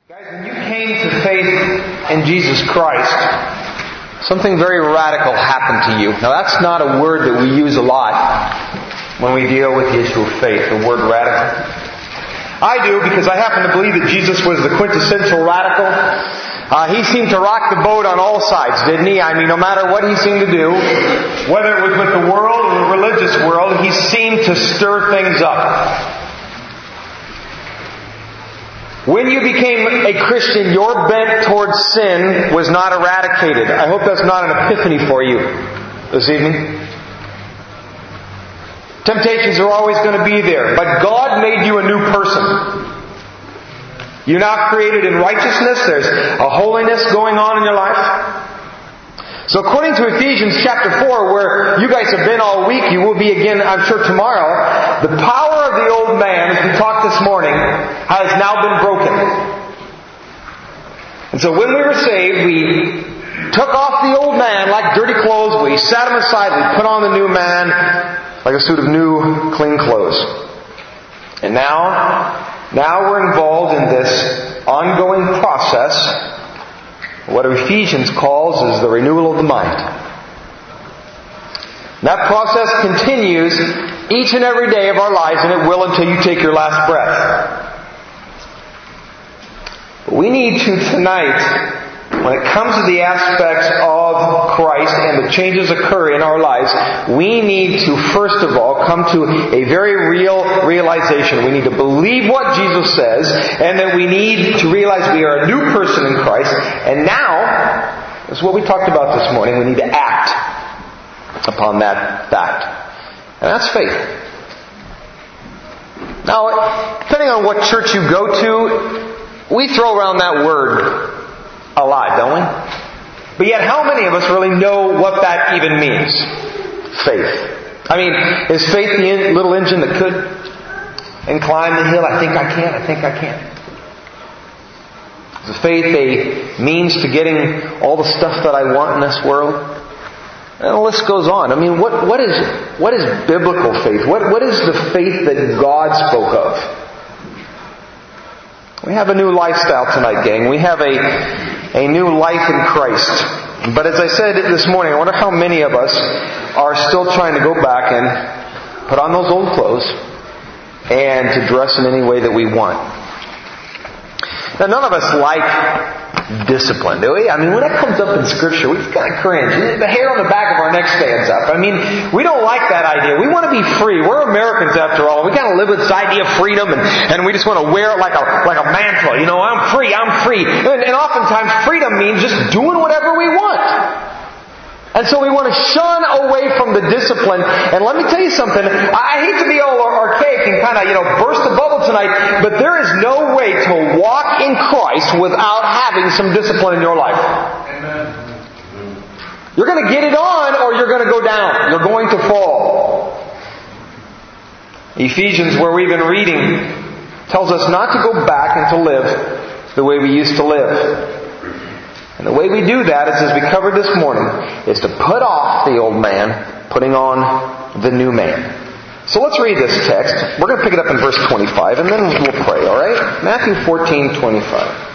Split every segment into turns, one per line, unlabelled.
Guys, when you came to faith in Jesus Christ, something very radical happened to you. Now that's not a word that we use a lot when we deal with the issue of faith, the word radical. I do because I happen to believe that Jesus was the quintessential radical. He seemed to rock the boat on all sides, didn't he? I mean, no matter what he seemed to do, whether it was with the world or the religious world, he seemed to stir things up. When you became a Christian, your bent towards sin was not eradicated. I hope that's not an epiphany for you this evening. Temptations are always going to be there, but God made you a new person. You're now created in righteousness. There's a holiness going on in your life. So according to Ephesians chapter 4, where you guys have been all week, you will be again, I'm sure, tomorrow, the power of the old man, as we talked this morning, has now been broken. And so when we were saved, we took off the old man like dirty clothes, we sat him aside, we put on the new man like a suit of new, clean clothes. And now we're involved in this ongoing process. What Ephesians calls is the renewal of the mind. That process continues each and every day of our lives, and it will until you take your last breath. But we need to tonight, when it comes to the aspects of Christ and the changes occur in our lives, we need to first of all come to a very real realization. We need to believe what Jesus says, and that we need to realize we are a new person in Christ. And now, this is what we talked about this morning, we need to act upon that fact. And that's faith. Now, depending on what church you go to, we throw around that word a lot, don't we? But yet how many of us really know what that even means? Faith. I mean, is faith the little engine that could and climb the hill? I think I can. Is faith a means to getting all the stuff that I want in this world? And the list goes on. I mean, what is biblical faith? What is the faith that God spoke of? We have a new lifestyle tonight, gang. We have a new life in Christ. But as I said this morning, I wonder how many of us are still trying to go back and put on those old clothes and to dress in any way that we want. Now, none of us like discipline, do we? I mean, when that comes up in Scripture, we just kind of cringe. The hair on the back of our neck stands up. I mean, we don't like that idea. We want to be free. We're Americans after all. We kind of live with this idea of freedom, and we just want to wear it like a mantle. You know, I'm free. And oftentimes freedom means just doing whatever we want. And so we want to shun away from the discipline. And let me tell you something. I hate to be all archaic and kind of, burst the bubble tonight, but there is no way to walk in Christ without having some discipline in your life. Amen. You're going to get it on or you're going to go down. You're going to fall. Ephesians, where we've been reading, tells us not to go back and to live the way we used to live. And the way we do that is, as we covered this morning, is to put off the old man, putting on the new man. So let's read this text. We're going to pick it up in verse 25, and then we'll pray, alright? Matthew 14:25.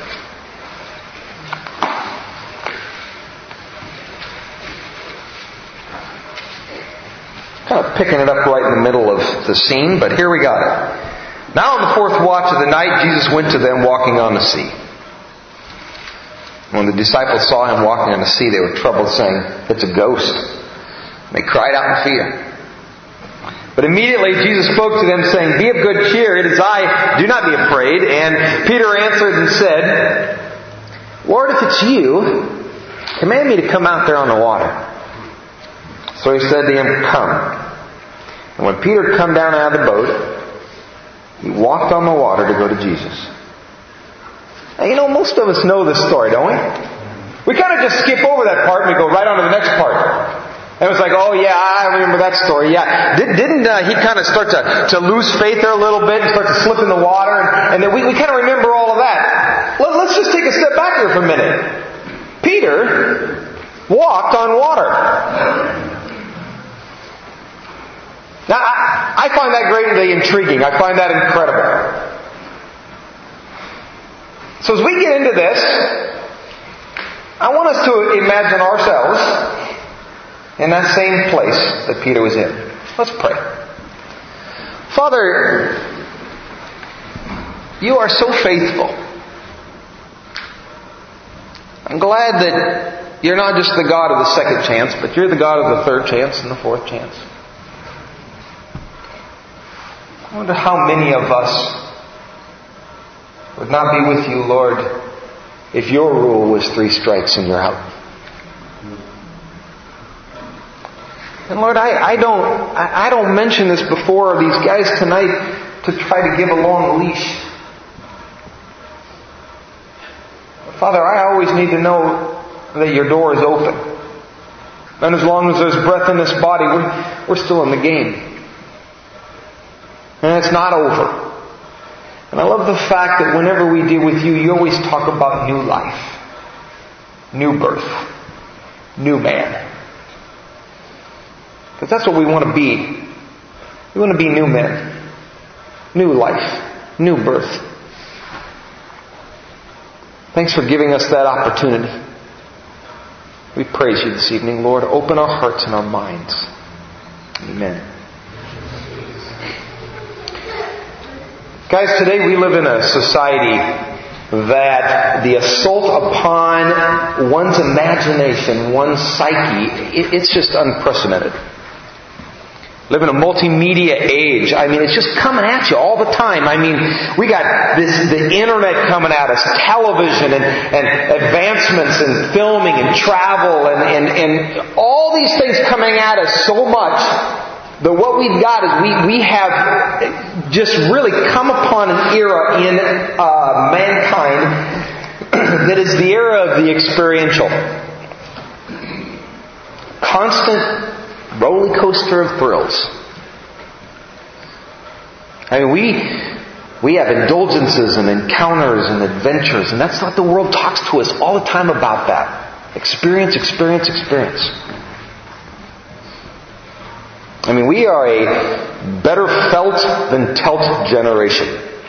Kind of picking it up right in the middle of the scene, but here we got it. Now on the fourth watch of the night, Jesus went to them walking on the sea. When the disciples saw him walking on the sea, they were troubled, saying, "It's a ghost." And they cried out in fear. But immediately Jesus spoke to them, saying, "Be of good cheer, it is I, do not be afraid." And Peter answered and said, "Lord, if it's you, command me to come out there on the water." So he said to him, "Come." And when Peter had come down out of the boat, he walked on the water to go to Jesus. Now, most of us know this story, don't we? We kind of just skip over that part and we go right on to the next part. And it was like, oh yeah, I remember that story. Yeah, didn't he kind of start to lose faith there a little bit and start to slip in the water? And then we kind of remember all of that. Let's just take a step back here for a minute. Peter walked on water. Now, I find that greatly intriguing. I find that incredible. So as we get into this, I want us to imagine ourselves in that same place that Peter was in. Let's pray. Father, you are so faithful. I'm glad that you're not just the God of the second chance, but you're the God of the third chance and the fourth chance. I wonder how many of us would not be with you, Lord, if your rule was 3 strikes and you're out. And Lord, I don't mention this before these guys tonight to try to give a long leash. But Father, I always need to know that your door is open. And as long as there's breath in this body, we're still in the game. And it's not over. And I love the fact that whenever we deal with you, you always talk about new life, new birth, new man. Because that's what we want to be. We want to be new men, new life, new birth. Thanks for giving us that opportunity. We praise you this evening, Lord. Open our hearts and our minds. Amen. Guys, today we live in a society that the assault upon one's imagination, one's psyche, it's just unprecedented. We live in a multimedia age. I mean, it's just coming at you all the time. I mean, we got the internet coming at us, television and advancements in filming and travel and all these things coming at us so much. But what we've got is we have just really come upon an era in mankind that is the era of the experiential. Constant roller coaster of thrills. I mean, we have indulgences and encounters and adventures, and that's what the world talks to us all the time about that. Experience, experience, experience. I mean, we are a better felt than telt generation.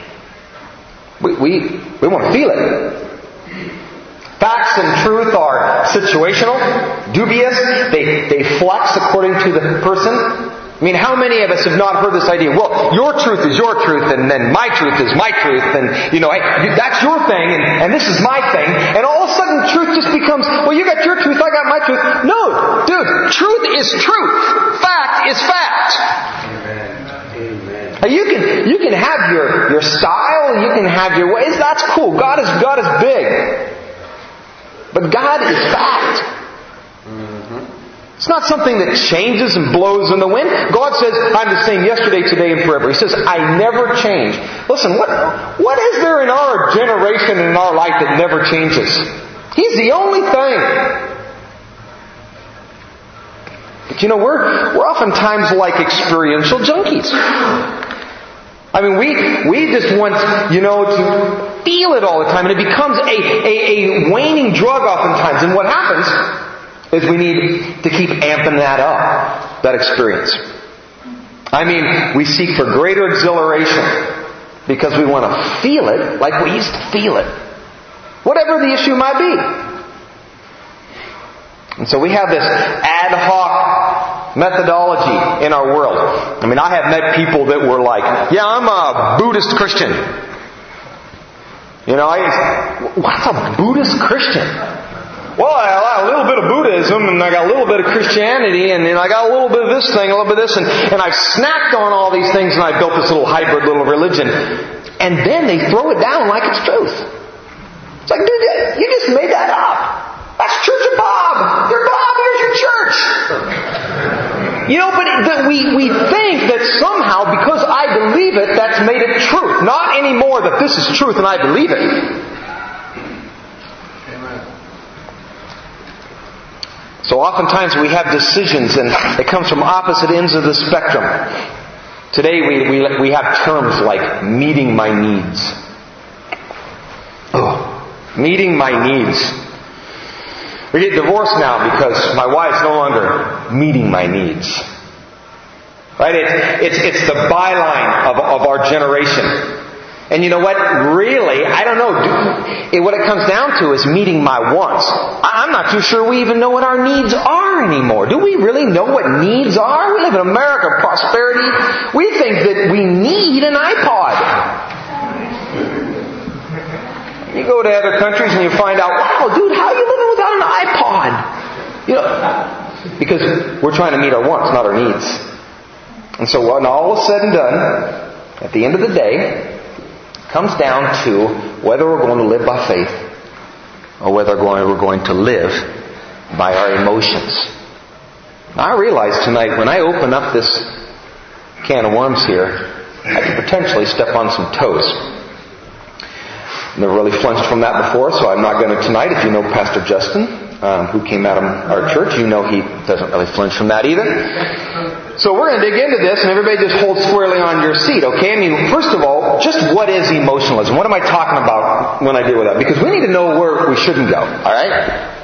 We want to feel it. Facts and truth are situational, dubious. They flex according to the person. I mean, how many of us have not heard this idea? Well, your truth is your truth, and then my truth is my truth, and hey, that's your thing, and this is my thing. And all of a sudden, truth just becomes, well, you got your truth, I got my truth. No, dude, truth is truth. Fact is fact. Amen. You can have your style, you can have your ways. That's cool. God is big, but God is fact. It's not something that changes and blows in the wind. God says, I'm the same yesterday, today, and forever. He says, I never change. Listen, what is there in our generation and in our life that never changes? He's the only thing. But we're oftentimes like experiential junkies. I mean, we just want, to feel it all the time, and it becomes a waning drug oftentimes. And what happens is we need to keep amping that up, that experience. I mean, we seek for greater exhilaration because we want to feel it like we used to feel it. Whatever the issue might be. And so we have this ad hoc methodology in our world. I mean, I have met people that were like, yeah, I'm a Buddhist Christian. What's a Buddhist Christian? Well, I got a little bit of Buddhism, and I got a little bit of Christianity, and I got a little bit of this thing, a little bit of this, and I've snacked on all these things, and I built this little hybrid little religion. And then they throw it down like it's truth. It's like, dude, you just made that up. That's Church of Bob. You're Bob, here's your church. But we think that somehow, because I believe it, that's made it truth. Not anymore that this is truth and I believe it. So oftentimes we have decisions, and it comes from opposite ends of the spectrum. Today we have terms like meeting my needs. Meeting my needs. We get divorced now because my wife's no longer meeting my needs. Right? It's the byline of our generation. And you know what? Really, I don't know. What it comes down to is meeting my wants. I'm not too sure we even know what our needs are anymore. Do we really know what needs are? We live in America, prosperity. We think that we need an iPod. You go to other countries and you find out, wow, dude, how are you living without an iPod? You know, because we're trying to meet our wants, not our needs. And so when all is said and done, at the end of the day, comes down to whether we're going to live by faith or whether we're going to live by our emotions. Now, I realize tonight when I open up this can of worms here, I could potentially step on some toes. Never really flinched from that before, so I'm not going to tonight. If you know Pastor Justin, who came out of our church, you know he doesn't really flinch from that either. So we're going to dig into this, and everybody just hold squarely on your seat, okay? I mean, first of all, just what is emotionalism? What am I talking about when I deal with that? Because we need to know where we shouldn't go, alright?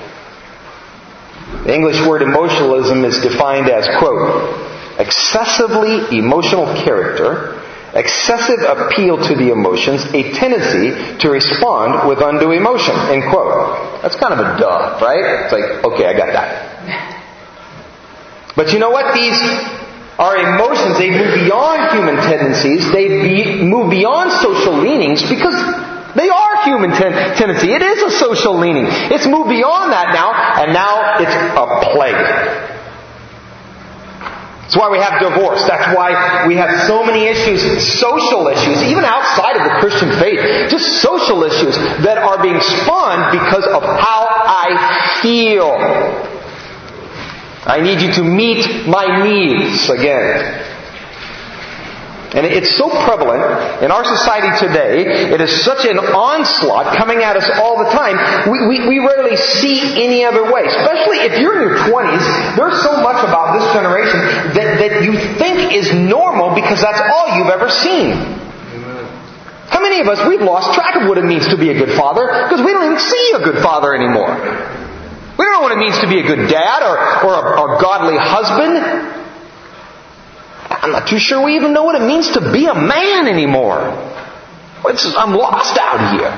The English word emotionalism is defined as, quote, excessively emotional character, excessive appeal to the emotions, a tendency to respond with undue emotion, end quote. That's kind of a duh, right? It's like, okay, I got that. But you know what? These are emotions. They move beyond human tendencies. They move beyond social leanings because they are human tendency. It is a social leaning. It's moved beyond that now, and now it's a plague. That's why we have divorce. That's why we have so many issues, social issues, even outside of the Christian faith. Just social issues that are being spawned because of how I feel. I need you to meet my needs again. And it's so prevalent in our society today. It is such an onslaught coming at us all the time. We rarely see any other way. Especially if you're in your 20s, there's so much about this generation that you think is normal because that's all you've ever seen. How many of us, we've lost track of what it means to be a good father because we don't even see a good father anymore. We don't know what it means to be a good dad or a godly husband. I'm not too sure we even know what it means to be a man anymore. I'm lost out here.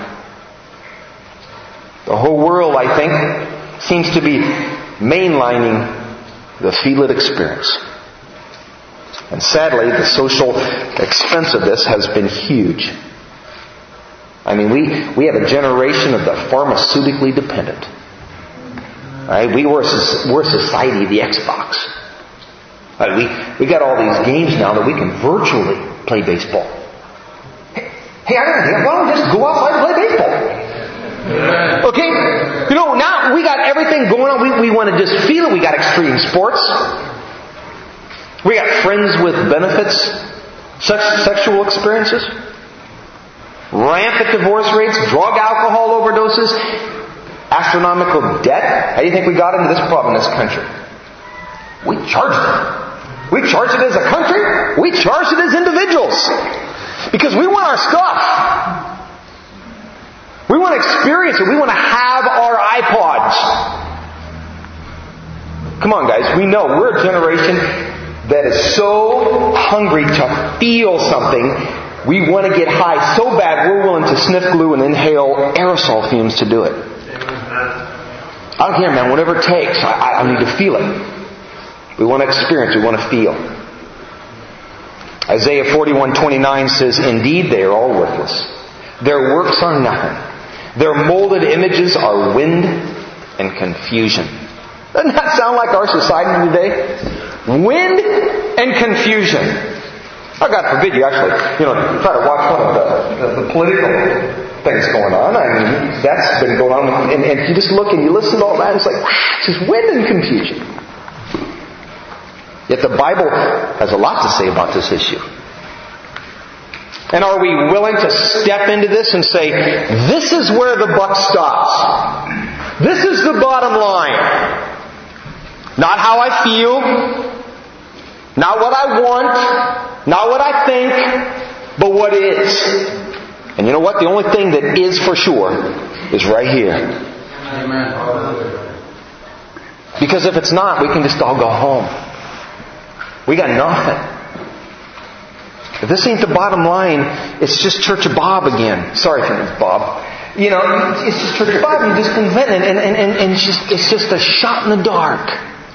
The whole world, I think, seems to be mainlining the feel it experience. And sadly, the social expense of this has been huge. I mean, we have a generation of the pharmaceutically dependent. Right? We're a society of the Xbox. Right? We got all these games now that we can virtually play baseball. Hey, I got an idea. Why don't we just go outside and play baseball? Okay? You know, now we got everything going on. We want to just feel it. We got extreme sports. We got friends with benefits. Sexual experiences. Rampant divorce rates. Drug, alcohol overdoses. Astronomical debt. How do you think we got into this problem in this country? We charged it. We charged it as a country. We charged it as individuals. Because we want our stuff. We want to experience it. We want to have our iPods. Come on, guys. We know we're a generation that is so hungry to feel something. We want to get high so bad we're willing to sniff glue and inhale aerosol fumes to do it. I don't care, man. Whatever it takes. I need to feel it. We want to experience. We want to feel. Isaiah 41:29 says, "Indeed, they are all worthless. Their works are nothing. Their molded images are wind and confusion." Doesn't that sound like our society today? Wind and confusion. Oh, God forbid you actually, try to watch one of the political things going on. I mean, that's been going on. And you just look and you listen to all that, it's like, it's just wind and confusion. Yet the Bible has a lot to say about this issue. And are we willing to step into this and say, this is where the buck stops. This is the bottom line. Not how I feel, not what I want, not what I think, but what is. And you know what? The only thing that is for sure is right here. Amen. Because if it's not, we can just all go home. We got nothing. If this ain't the bottom line, it's just Church of Bob again. Sorry if your name's Bob. It's just Church of Bob. You just invent it, and it's just a shot in the dark.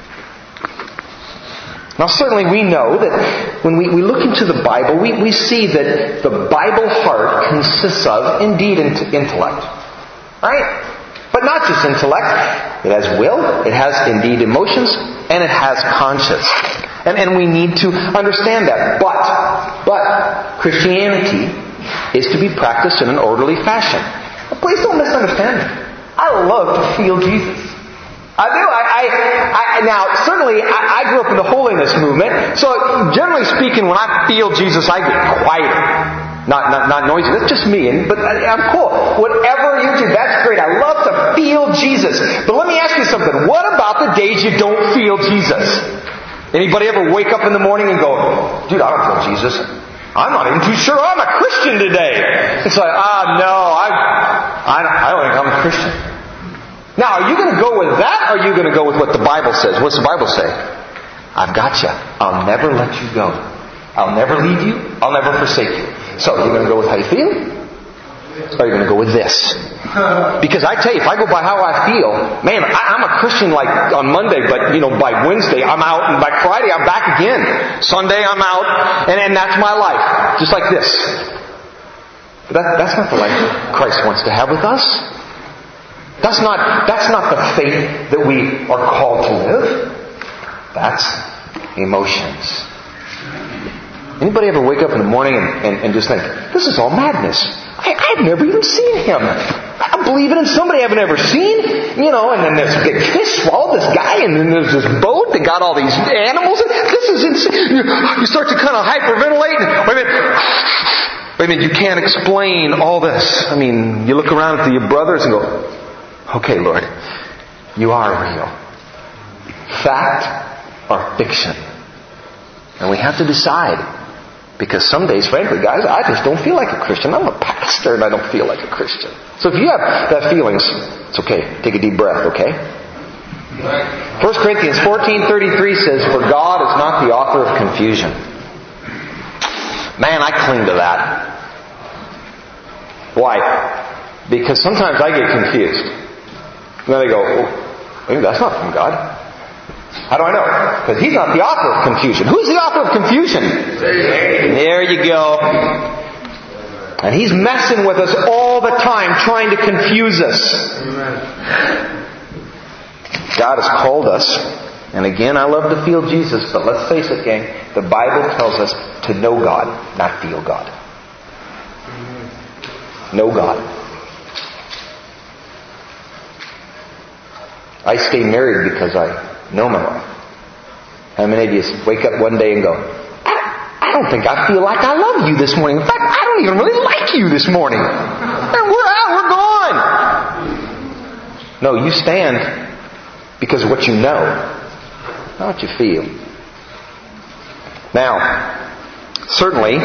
Now, certainly we know that when we look into the Bible, we see that the Bible heart consists of, indeed, intellect. Right? But not just intellect. It has will, it has, indeed, emotions, and it has conscience. And we need to understand that. But Christianity is to be practiced in an orderly fashion. Please don't misunderstand me. I love to feel Jesus. I do. Now, certainly, I grew up in the holiness movement. So, generally speaking, when I feel Jesus, I get quieter. Not noisy. That's just me. But I'm cool. Whatever you do, that's great. I love to feel Jesus. But let me ask you something. What about the days you don't feel Jesus? Anybody ever wake up in the morning and go, dude, I don't feel Jesus. I'm not even too sure I'm a Christian today. It's like, no, I don't think I'm a Christian. Now, are you going to go with that, or are you going to go with what the Bible says? What's the Bible say? I've got you. I'll never let you go. I'll never leave you. I'll never forsake you. So, are you going to go with how you feel? Or are you going to go with this? Because I tell you, if I go by how I feel, man, I'm a Christian like on Monday, but by Wednesday I'm out, and by Friday I'm back again. Sunday I'm out, and that's my life. Just like this. But that's not the life Christ wants to have with us. That's not the faith that we are called to live. That's emotions. Anybody ever wake up in the morning and just think, this is all madness. I've never even seen him. I'm believing in somebody I haven't ever seen. And then this big fish swallowed this guy, and then there's this boat that got all these animals. And this is insane. You start to kind of hyperventilate. Wait a minute, you can't explain all this. You look around at your brothers and go, okay, Lord, you are real. Fact or fiction? And we have to decide. Because some days, frankly, guys, I just don't feel like a Christian. I'm a pastor and I don't feel like a Christian. So if you have that feelings, it's okay. Take a deep breath, okay? 1 Corinthians 14:33 says, for God is not the author of confusion. Man, I cling to that. Why? Because sometimes I get confused. And then I go, maybe that's not from God. How do I know? Because He's not the author of confusion. Who's the author of confusion? There you go. And He's messing with us all the time, trying to confuse us. God has called us. And again, I love to feel Jesus, but let's face it, gang, the Bible tells us to know God, not feel God. Know God. I stay married because I know my wife. How many of you wake up one day and go, I don't think I feel like I love you this morning. In fact, I don't even really like you this morning. And we're out, we're gone. No, you stand because of what you know, not what you feel. Now, certainly,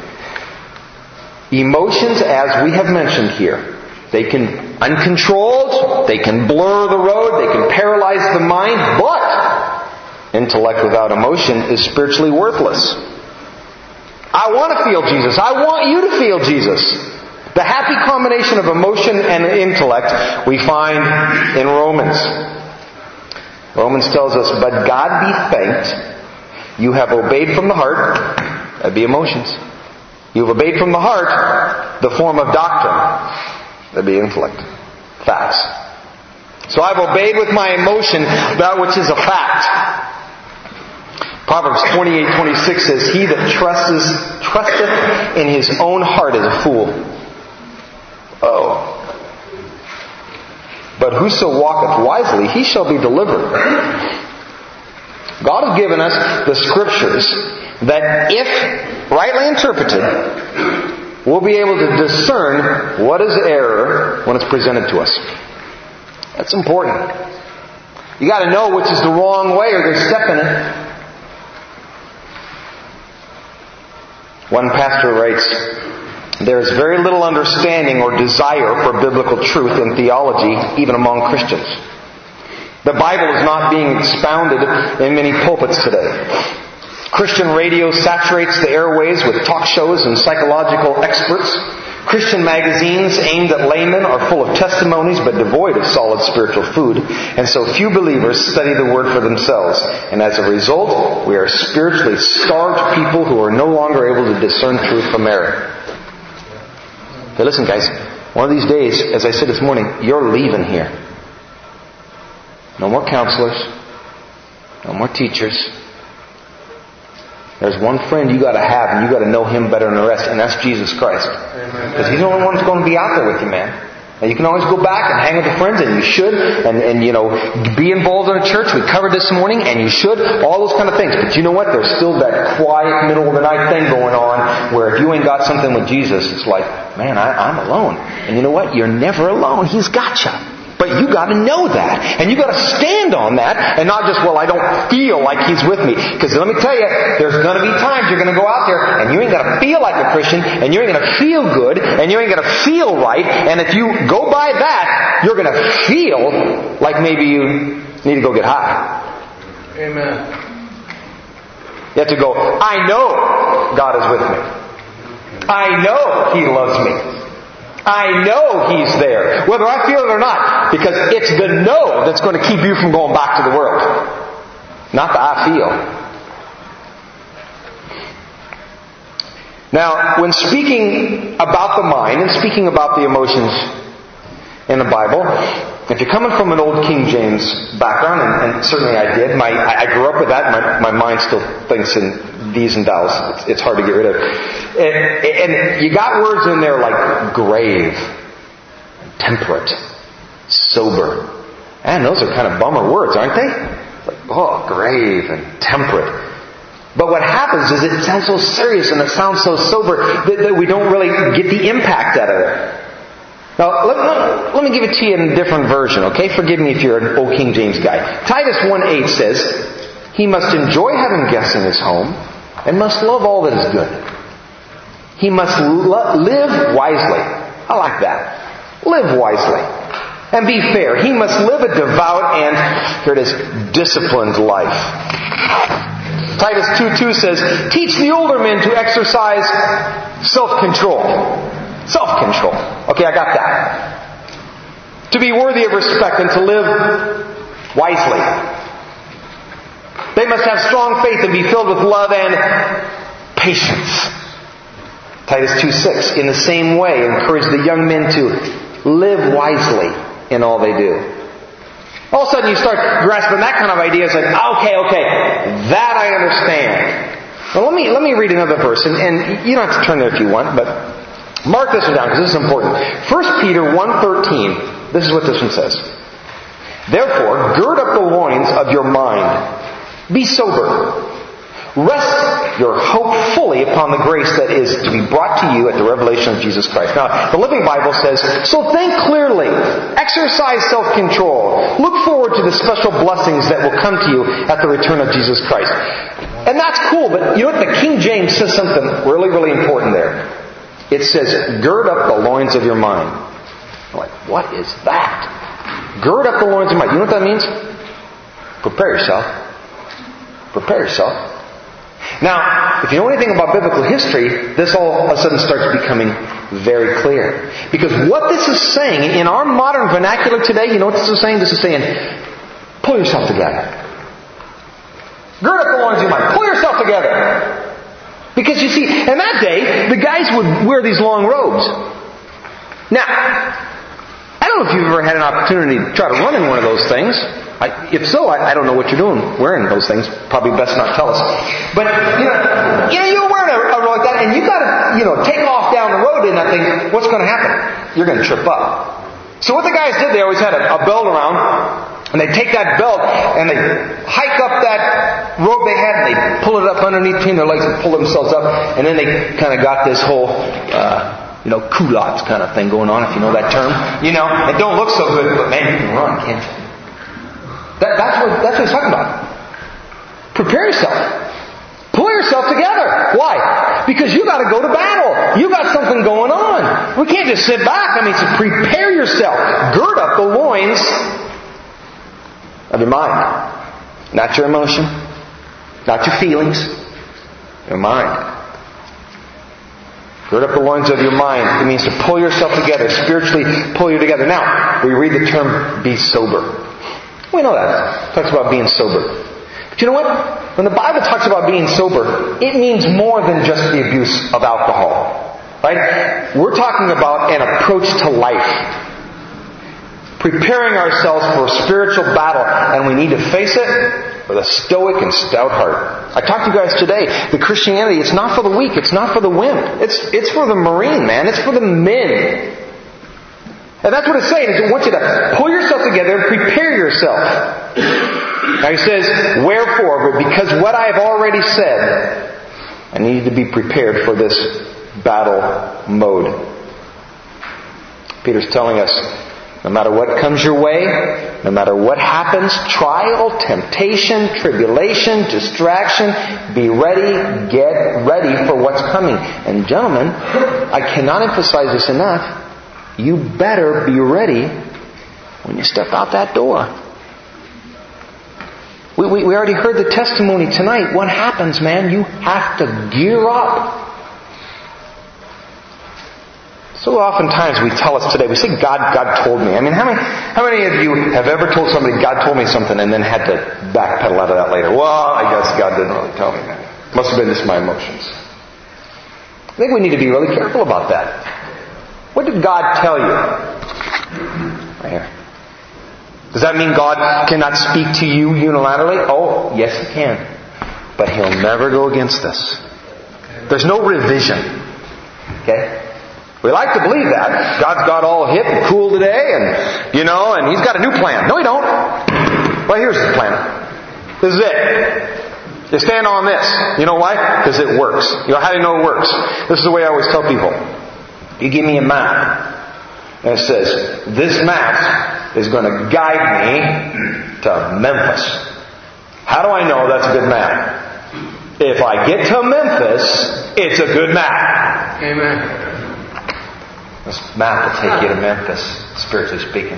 emotions, as we have mentioned here, they can uncontrolled, they can blur the road, they can paralyze the mind, but intellect without emotion is spiritually worthless. I want to feel Jesus. I want you to feel Jesus. The happy combination of emotion and intellect we find in Romans. Romans tells us, but God be thanked, you have obeyed from the heart, that'd be emotions. You've obeyed from the heart the form of doctrine. That'd be intellect. Facts. So I've obeyed with my emotion that which is a fact. Proverbs 28:26 says, he that trusteth in his own heart is a fool. Oh. But whoso walketh wisely, he shall be delivered. God has given us the Scriptures that, if rightly interpreted, we'll be able to discern what is error when it's presented to us. That's important. You got to know which is the wrong way, or you're stepping it. One pastor writes, there is very little understanding or desire for biblical truth in theology, even among Christians. The Bible is not being expounded in many pulpits today. Christian radio saturates the airways with talk shows and psychological experts. Christian magazines aimed at laymen are full of testimonies but devoid of solid spiritual food. And so few believers study the Word for themselves. And as a result, we are spiritually starved people who are no longer able to discern truth from error. Okay, listen guys. One of these days, as I said this morning, you're leaving here. No more counselors. No more teachers. There's one friend you got to have, and you got to know Him better than the rest, and that's Jesus Christ. Because He's the only one that's going to be out there with you, man. And you can always go back and hang with your friends, and you should, and be involved in a church. We covered this morning, and you should, all those kind of things. But you know what? There's still that quiet middle of the night thing going on, where if you ain't got something with Jesus, it's like, man, I'm alone. And you know what? You're never alone. He's got you. But you got to know that. And you got to stand on that and not just, well, I don't feel like He's with me. Because let me tell you, there's going to be times you're going to go out there and you ain't going to feel like a Christian and you ain't going to feel good and you ain't going to feel right. And if you go by that, you're going to feel like maybe you need to go get high.
Amen.
You have to go, I know God is with me. I know He loves me. I know He's there, whether I feel it or not, because it's the know that's going to keep you from going back to the world, not the I feel. Now, when speaking about the mind and speaking about the emotions in the Bible, if you're coming from an old King James background, and certainly I did, I grew up with that, my mind still thinks in these and thous. It's hard to get rid of. And you got words in there like grave, temperate, sober. And those are kind of bummer words, aren't they? Like, grave and temperate. But what happens is it sounds so serious and it sounds so sober that we don't really get the impact out of it. Now, let me give it to you in a different version, okay? Forgive me if you're an old King James guy. Titus 1:8 says, he must enjoy having guests in his home and must love all that is good. He must live wisely. I like that. Live wisely. And be fair. He must live a devout and, here it is, disciplined life. Titus 2:2 says, teach the older men to exercise self-control. Self-control. Okay, I got that. To be worthy of respect and to live wisely. They must have strong faith and be filled with love and patience. Titus 2:6. In the same way, encourage the young men to live wisely in all they do. All of a sudden you start grasping that kind of idea. It's like, okay, that I understand. Well, let me read another verse, and you don't have to turn there if you want, but mark this one down because this is important. 1 Peter 1:13. This is what this one says. Therefore, gird up the loins of your mind. Be sober. Rest your hope fully upon the grace that is to be brought to you at the revelation of Jesus Christ. Now, the Living Bible says, so think clearly. Exercise self-control. Look forward to the special blessings that will come to you at the return of Jesus Christ. And that's cool, but you know what? The King James says something really, really important there. It says, gird up the loins of your mind. I'm like, what is that? Gird up the loins of your mind. You know what that means? Prepare yourself. Prepare yourself. Now, if you know anything about biblical history, this all of a sudden starts becoming very clear. Because what this is saying, in our modern vernacular today, you know what this is saying? This is saying, pull yourself together. Gird up the loins of your mind. Pull yourself together. Because you see, in that day, the guys would wear these long robes. Now, I don't know if you've ever had an opportunity to try to run in one of those things. If so, I don't know what you're doing wearing those things. Probably best not tell us. But, you're wearing a robe like that, and you got to, take off down the road in that thing. What's going to happen? You're going to trip up. So what the guys did, they always had a belt around, and they take that belt, and they hike up that robe they had, and they pull it up underneath between their legs and pull themselves up, and then they kind of got this whole, culottes kind of thing going on, if you know that term. It don't look so good, but man, you can run, can't you? That's what he's talking about. Prepare yourself. Pull yourself together. Why? Because you got to go to battle. You got something going on. We can't just sit back. So prepare yourself. Gird up the loins of your mind. Not your emotion. Not your feelings. Your mind. Gird up the loins of your mind. It means to pull yourself together, spiritually pull you together. Now, we read the term, be sober. We know that. It talks about being sober. But you know what? When the Bible talks about being sober, it means more than just the abuse of alcohol. Right? We're talking about an approach to life. Preparing ourselves for a spiritual battle, and we need to face it with a stoic and stout heart. I talked to you guys today, the Christianity, it's not for the weak, it's not for the wimp. It's for the Marine, man. It's for the men. And that's what it's saying, is it wants you to pull yourself together and prepare yourself. Now he says, wherefore, but because what I have already said, I need to be prepared for this battle mode. Peter's telling us, no matter what comes your way, no matter what happens, trial, temptation, tribulation, distraction, be ready, get ready for what's coming. And gentlemen, I cannot emphasize this enough. You better be ready when you step out that door. We already heard the testimony tonight. What happens, man? You have to gear up. So oftentimes we tell us today, we say, God told me. I mean, how many of you have ever told somebody, God told me something, and then had to backpedal out of that later? Well, I guess God didn't really tell me that. Must have been just my emotions. I think we need to be really careful about that. What did God tell you? Right here. Does that mean God cannot speak to you unilaterally? Oh, yes He can. But He'll never go against us. There's no revision. Okay? We like to believe that. God's got all hip and cool today and He's got a new plan. No, He don't. Well, here's the plan. This is it. You stand on this. You know why? Because it works. How do you know it works? This is the way I always tell people. You give me a map, and it says, this map is going to guide me to Memphis. How do I know that's a good map? If I get to Memphis, it's a good map.
Amen.
This map will take you to Memphis, spiritually speaking.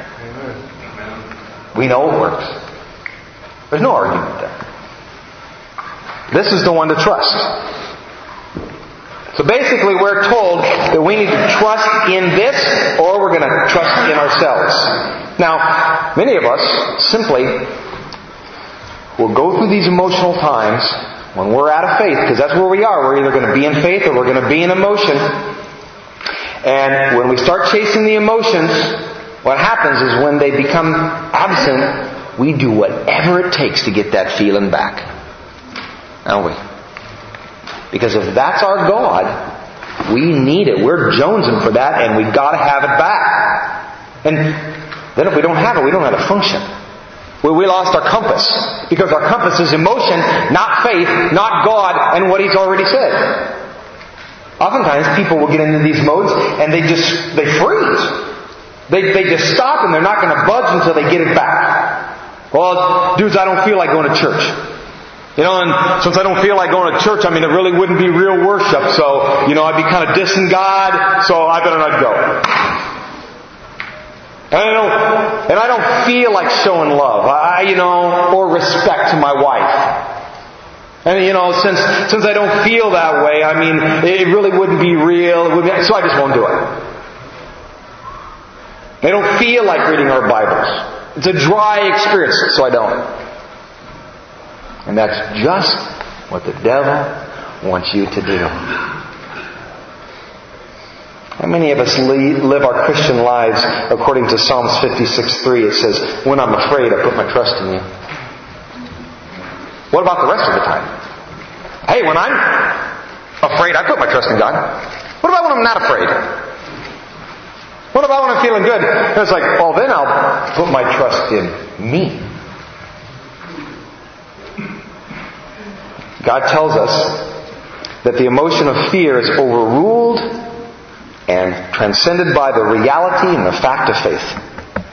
We know it works. There's no argument there. This is the one to trust. So basically we're told that we need to trust in this, or we're going to trust in ourselves. Now, many of us simply will go through these emotional times when we're out of faith, because that's where we are. We're either going to be in faith or we're going to be in emotion. And when we start chasing the emotions, what happens is when they become absent, we do whatever it takes to get that feeling back. Don't we? Because if that's our God, we need it. We're jonesing for that, and we've got to have it back. And then if we don't have it, we don't know how to function. We lost our compass. Because our compass is emotion, not faith, not God, and what He's already said. Oftentimes people will get into these modes and they freeze. They just stop and they're not going to budge until they get it back. Well, dudes, I don't feel like going to church. And since I don't feel like going to church, it really wouldn't be real worship. So, I'd be kind of dissing God, so I better not go. And I don't feel like showing love, or respect to my wife. And since I don't feel that way, it really wouldn't be real. So I just won't do it. I don't feel like reading our Bibles. It's a dry experience, so I don't. And that's just what the devil wants you to do. How many of us live our Christian lives according to Psalms 56:3? It says, when I'm afraid, I put my trust in you. What about the rest of the time? Hey, when I'm afraid, I put my trust in God. What about when I'm not afraid? What about when I'm feeling good? And it's like, well, then I'll put my trust in me. God tells us that the emotion of fear is overruled and transcended by the reality and the fact of faith.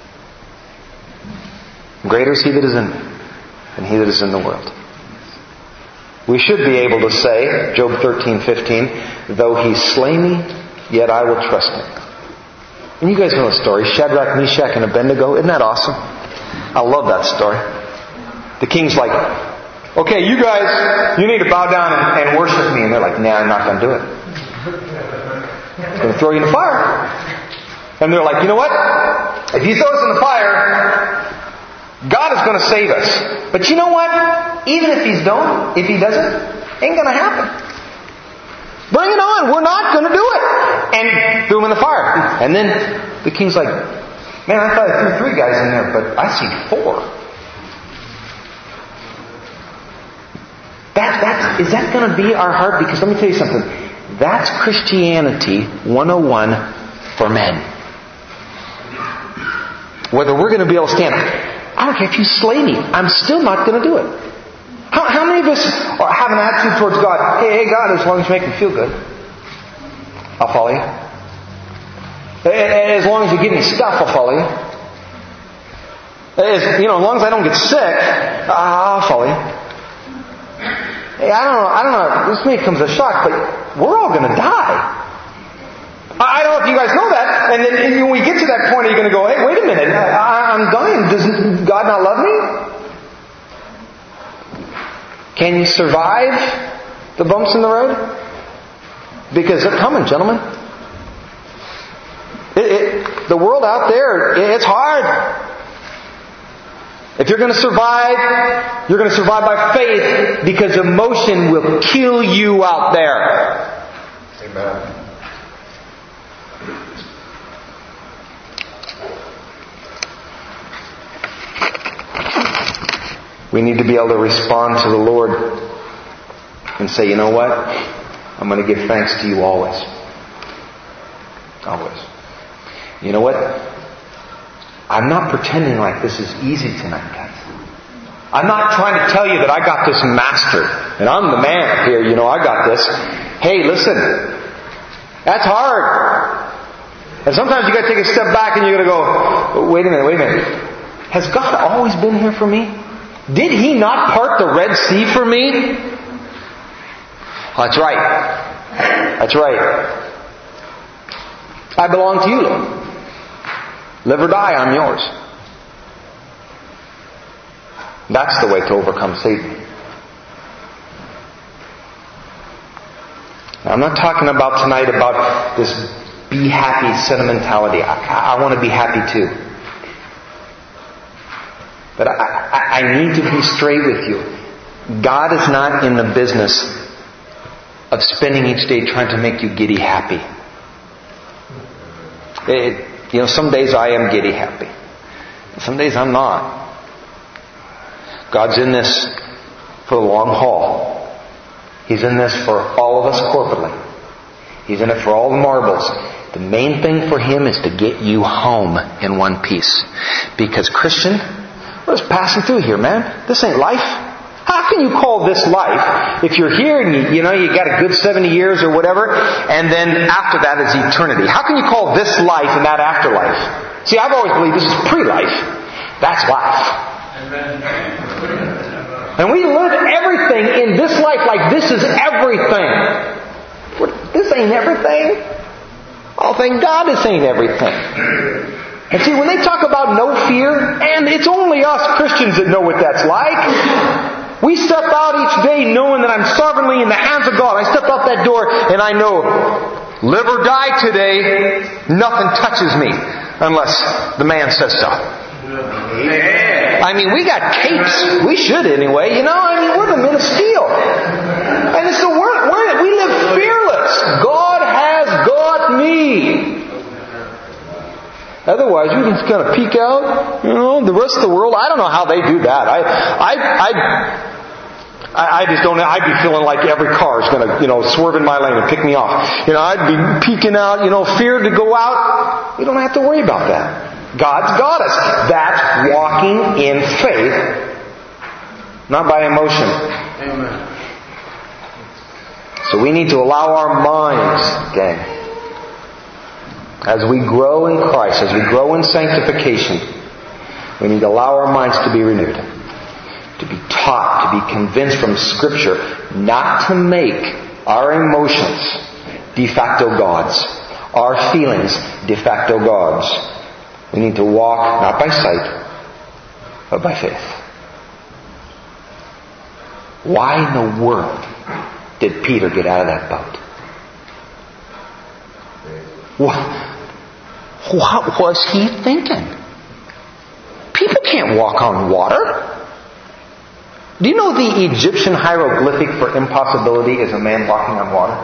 Greater is He that is in me than he that is in the world. We should be able to say, Job 13:15, though He slay me, yet I will trust Him. And you guys know the story. Shadrach, Meshach, and Abednego. Isn't that awesome? I love that story. The king's like, okay, you guys, you need to bow down and worship me. And they're like, nah, I'm not going to do it. I'm going to throw you in the fire. And they're like, you know what? If he throws us in the fire, God is going to save us. But you know what? Even if he doesn't, ain't going to happen. Bring it on. We're not going to do it. And threw him in the fire. And then the king's like, man, I thought I threw 3 guys in there, but I see 4. Is that going to be our heart? Because let me tell you something. That's Christianity 101 for men. Whether we're going to be able to stand, I don't care if you slay me, I'm still not going to do it. How many of us have an attitude towards God? Hey, God, as long as you make me feel good, I'll follow you. As long as you give me stuff, I'll follow you. As long as I don't get sick, I'll follow you. Hey, I don't know. This may come as a shock, but we're all going to die. I don't know if you guys know that. And then when we get to that point, are you going to go, hey, wait a minute, I'm dying. Does God not love me? Can you survive the bumps in the road? Because they're coming, gentlemen. The world out there, it's hard. If you're going to survive by faith, because emotion will kill you out there. Amen. We need to be able to respond to the Lord and say, you know what? I'm going to give thanks to you always. Always. You know what? I'm not pretending like this is easy tonight, guys. I'm not trying to tell you that I got this mastered and I'm the man here, I got this. Hey, listen. That's hard. And sometimes you got to take a step back and you got to go, wait a minute. Has God always been here for me? Did He not part the Red Sea for me? That's right. That's right. I belong to you, Lord. Live or die, I'm yours. That's the way to overcome Satan. Now, I'm not talking about tonight about this be happy sentimentality. I want to be happy too. But I need to be straight with you. God is not in the business of spending each day trying to make you giddy happy. Some days I am giddy happy. Some days I'm not. God's in this for the long haul. He's in this for all of us corporately. He's in it for all the marbles. The main thing for Him is to get you home in one piece. Because Christian, we're just passing through here, man. This ain't life. How can you call this life if you're here and you got a good 70 years or whatever, and then after that is eternity? How can you call this life and that afterlife? See, I've always believed this is pre-life. That's life. And we live everything in this life like this is everything. This ain't everything. Oh, thank God this ain't everything. And see, when they talk about no fear, and it's only us Christians that know what that's like. We step out each day knowing that I'm sovereignly in the hands of God. I step out that door and I know, live or die today, nothing touches me unless the man says so. I mean, we got capes. We should anyway. We're the men of steel. And it's the word. We live fearless. God has got me. Otherwise, we can kind of peek out. The rest of the world, I don't know how they do that. I just don't know. I'd be feeling like every car is going to, swerve in my lane and pick me off. I'd be peeking out, fear to go out. We don't have to worry about that. God's got us. That's walking in faith, not by emotion. Amen. So we need to allow our minds, gang, as we grow in Christ, as we grow in sanctification, we need to allow our minds to be renewed. To be taught, to be convinced from Scripture, not to make our emotions de facto gods, our feelings de facto gods. We need to walk not by sight, but by faith. Why in the world did Peter get out of that boat? What was he thinking? People can't walk on water. Do you know the Egyptian hieroglyphic for impossibility is a man walking on water?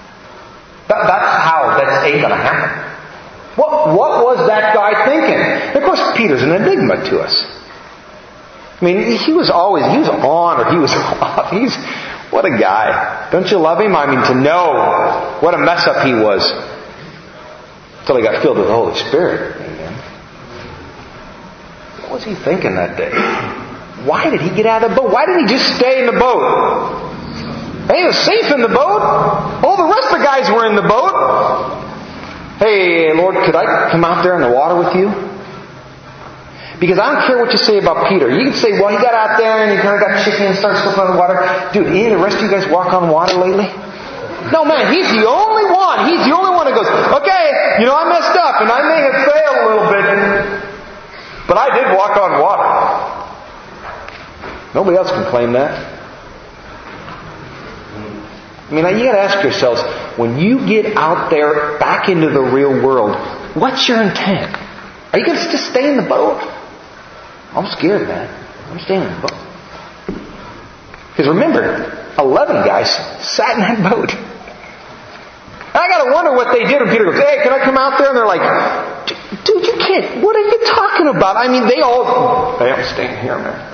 That's ain't going to happen. What was that guy thinking? And of course, Peter's an enigma to us. I mean, he was on or he was off. What a guy. Don't you love him? I mean, to know what a mess up he was. Until he got filled with the Holy Spirit. Amen. What was he thinking that day? Why did he get out of the boat? Why didn't he just stay in the boat? He was safe in the boat. All the rest of the guys were in the boat. Hey, Lord, could I come out there in the water with you? Because I don't care what you say about Peter. You can say, well, he got out there and he kind of got chicken and started slipping on the water. Dude, any of the rest of you guys walk on water lately? No, man, he's the only one. He's the only one that goes, okay, I messed up and I may have failed a little bit, but I did walk on water. Nobody else can claim that. I mean, you got to ask yourselves, when you get out there back into the real world, what's your intent? Are you going to just stay in the boat? I'm scared, man. I'm staying in the boat. Because remember, 11 guys sat in that boat. And I got to wonder what they did when Peter goes, hey, can I come out there? And they're like, dude, you can't. What are you talking about? I mean, hey, I'm staying here, man.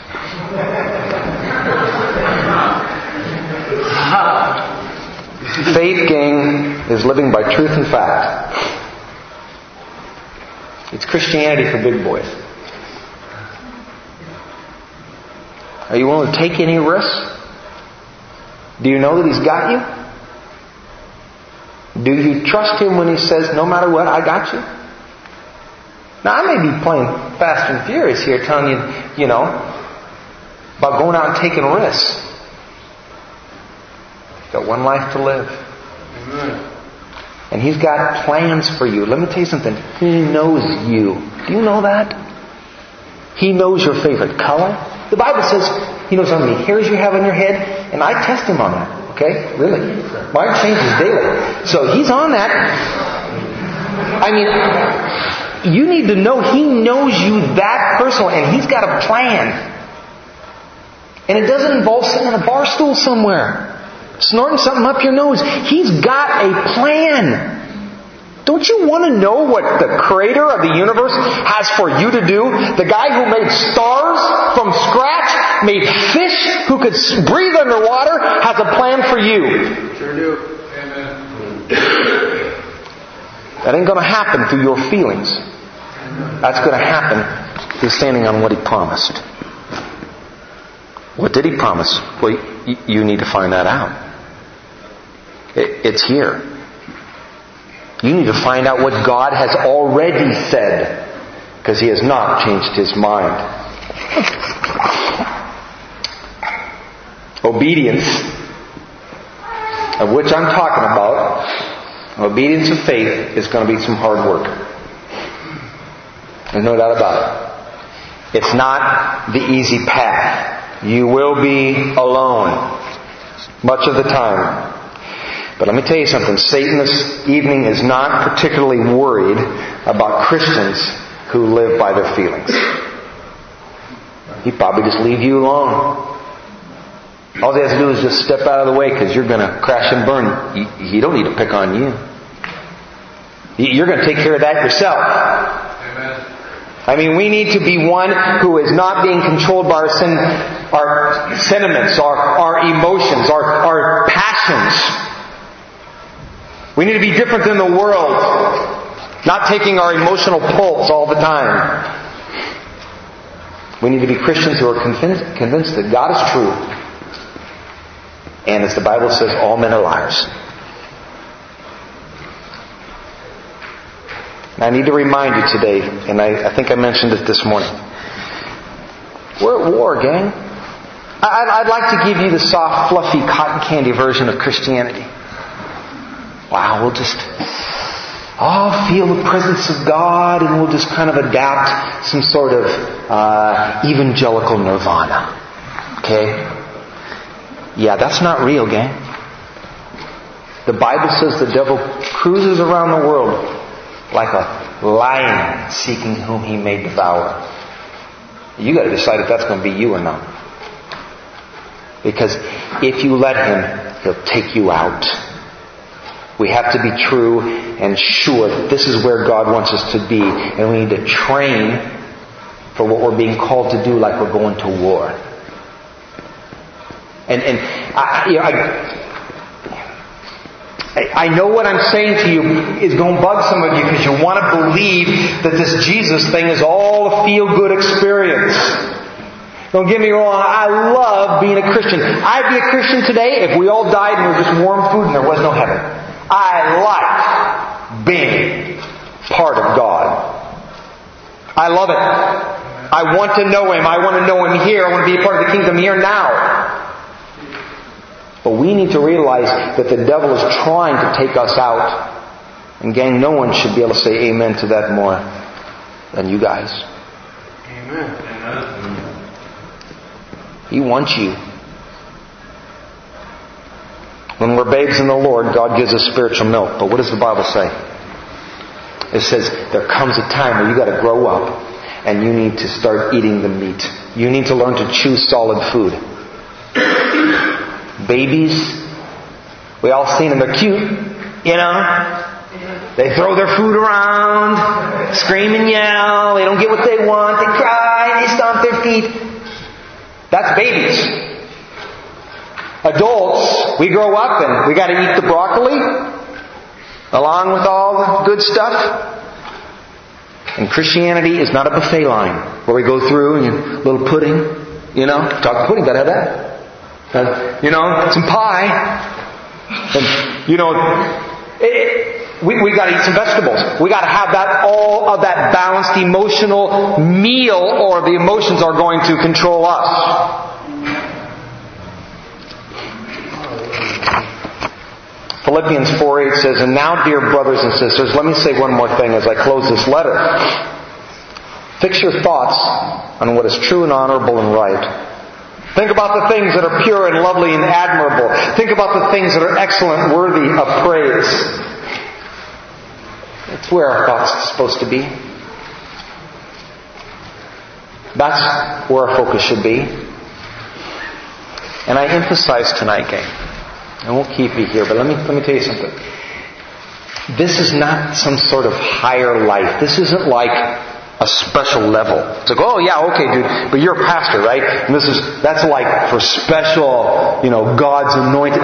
Faith, gang, is living by truth and fact. It's Christianity for big boys. Are you willing to take any risks? Do you know that He's got you? Do you trust Him when He says, no matter what, I got you? Now, I may be playing Fast and Furious here, telling you, about going out and taking risks. You've got one life to live. Amen. And He's got plans for you. Let me tell you something. He knows you. Do you know that? He knows your favorite color. The Bible says He knows how many hairs you have on your head. And I test Him on that. Okay? Really. Mine changes daily. So He's on that. I mean, you need to know He knows you that personally. And He's got a plan. And it doesn't involve sitting on a bar stool somewhere, snorting something up your nose. He's got a plan. Don't you want to know what the Creator of the universe has for you to do? The guy who made stars from scratch, made fish who could breathe underwater, has a plan for you.
Sure do. Amen.
That ain't going to happen through your feelings. That's going to happen through standing on what He promised. What did He promise? Well, you need to find that out. It's here. You need to find out what God has already said, because He has not changed His mind. Obedience, of which I'm talking about, obedience of faith, is going to be some hard work. There's no doubt about it. It's not the easy path. You will be alone much of the time. But let me tell you something. Satan this evening is not particularly worried about Christians who live by their feelings. He'd probably just leave you alone. All he has to do is just step out of the way, because you're going to crash and burn. He don't need to pick on you. You're going to take care of that yourself.
Amen.
I mean, we need to be one who is not being controlled by our sentiments, our emotions, our passions. We need to be different than the world, not taking our emotional pulse all the time. We need to be Christians who are convinced that God is true. And as the Bible says, all men are liars. I need to remind you today, and I think I mentioned it this morning. We're at war, gang. I'd like to give you the soft, fluffy, cotton candy version of Christianity. Wow, we'll just feel the presence of God, and we'll just kind of adapt some sort of evangelical nirvana. Okay? Yeah, that's not real, gang. The Bible says the devil cruises around the world like a lion seeking whom he may devour. You got to decide if that's going to be you or not. Because if you let him, he'll take you out. We have to be true and sure that this is where God wants us to be, and we need to train for what we're being called to do, like we're going to war. I know what I'm saying to you is going to bug some of you because you want to believe that this Jesus thing is all a feel-good experience. Don't get me wrong, I love being a Christian. I'd be a Christian today if we all died and we were just warm food and there was no heaven. I like being part of God. I love it. I want to know Him. I want to know Him here. I want to be a part of the kingdom here now. But we need to realize that the devil is trying to take us out. And gang, no one should be able to say amen to that more than you guys.
Amen.
He wants you. When we're babes in the Lord, God gives us spiritual milk. But what does the Bible say? It says there comes a time where you got to grow up and you need to start eating the meat. You need to learn to chew solid food. Babies, we all seen them. They're cute, you know. They throw their food around, scream and yell. They don't get what they want. They cry. They stomp their feet. That's babies. Adults, we grow up and we got to eat the broccoli along with all the good stuff. And Christianity is not a buffet line where we go through and a little pudding, you know. Chocolate pudding, gotta have that. You know, some pie. And, you know, we got to eat some vegetables. We got to have that, all of that balanced emotional meal, or the emotions are going to control us. Philippians 4:8 says, "And now, dear brothers and sisters," let me say one more thing as I close this letter. Fix your thoughts on what is true and honorable and right. Think about the things that are pure and lovely and admirable. Think about the things that are excellent, worthy of praise. That's where our thoughts are supposed to be. That's where our focus should be. And I emphasize tonight, gang, I won't keep you here, but let me tell you something. This is not some sort of higher life. This isn't like a special level. It's like, oh yeah, okay, dude, but you're a pastor, right? And that's like for special, you know, God's anointed.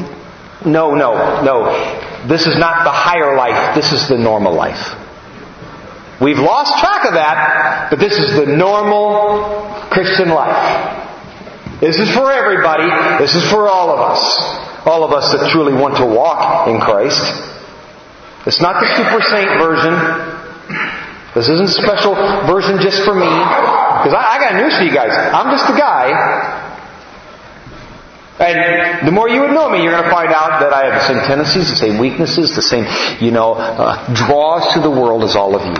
No. This is not the higher life. This is the normal life. We've lost track of that, but this is the normal Christian life. This is for everybody. This is for all of us. All of us that truly want to walk in Christ. It's not the super saint version. This isn't a special version just for me. Because I got news for you guys. I'm just a guy. And the more you would know me, you're going to find out that I have the same tendencies, the same weaknesses, the same, draws to the world as all of you.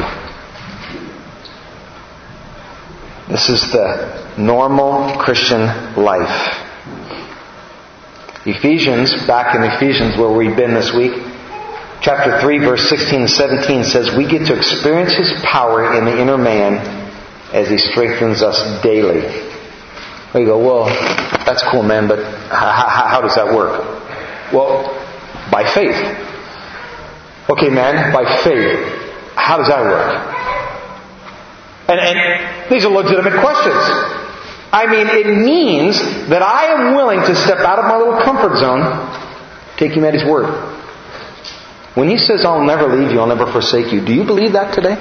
This is the normal Christian life. Ephesians, back in Ephesians where we've been this week, chapter 3, verse 16 and 17 says, we get to experience His power in the inner man as He strengthens us daily. You go, well, that's cool, man, but how does that work? Well, by faith. Okay, man, by faith. How does that work? And these are legitimate questions. I mean, it means that I am willing to step out of my little comfort zone, take Him at His word. When He says, I'll never leave you, I'll never forsake you, do you believe that today?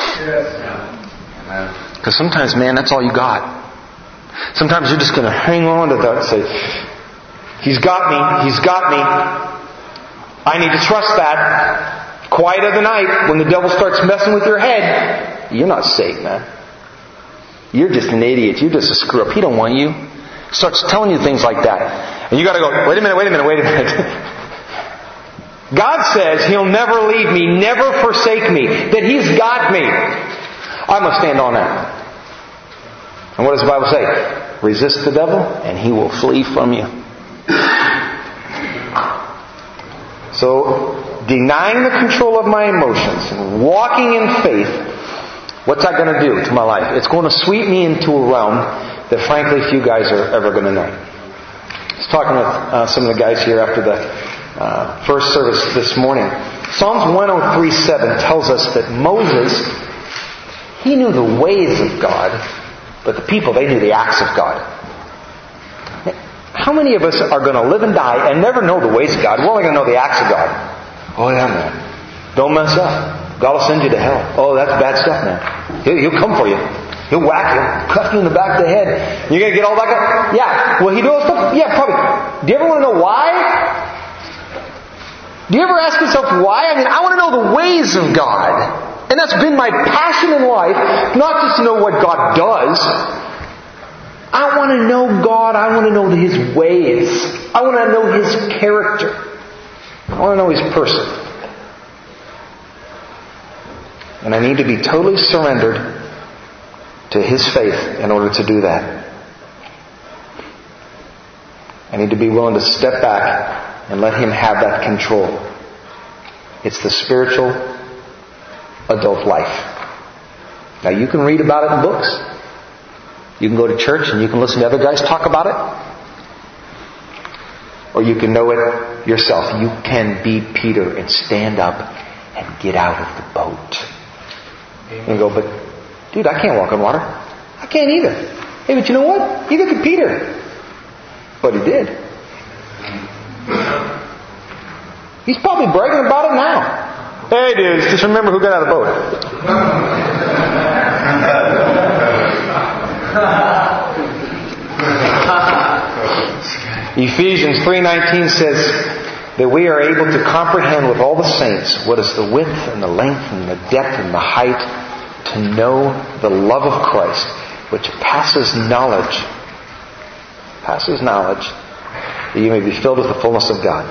Yes.
Because sometimes, man, that's all you got. Sometimes you're just going to hang on to that and say, He's got me, He's got me. I need to trust that. Quiet of the night, when the devil starts messing with your head, you're not saved, man. You're just an idiot. You're just a screw up. He don't want you. Starts telling you things like that. And you got to go, wait a minute. God says He'll never leave me, never forsake me, that He's got me. I must stand on that. And what does the Bible say? Resist the devil and he will flee from you. So, denying the control of my emotions and walking in faith, what's that going to do to my life? It's going to sweep me into a realm that frankly few guys are ever going to know. I was talking with some of the guys here after the first service this morning. Psalms 103:7 tells us that Moses, he knew the ways of God, but the people, they knew the acts of God. How many of us are going to live and die and never know the ways of God? We're only going to know the acts of God. Oh yeah, man. Don't mess up. God will send you to hell. Oh, that's bad stuff, man. He'll come for you. He'll whack you, cuff you in the back of the head. You're going to get all back up? Yeah. Will he do all stuff? Yeah, probably. Do you ever want to know why? Do you ever ask yourself why? I mean, I want to know the ways of God. And that's been my passion in life, not just to know what God does. I want to know God. I want to know His ways. I want to know His character. I want to know His person. And I need to be totally surrendered to His faith in order to do that. I need to be willing to step back and let Him have that control. It's the spiritual adult life. Now you can read about it in books. You can go to church and you can listen to other guys talk about it. Or you can know it yourself. You can be Peter and stand up and get out of the boat. And go, but dude, I can't walk on water. I can't either. Hey, but you know what? You look at Peter. But he did. He's probably bragging about it now. Hey dudes, just remember who got out of the boat. Ephesians 3:19 says that we are able to comprehend with all the saints what is the width and the length and the depth and the height, to know the love of Christ, which passes knowledge, that you may be filled with the fullness of God.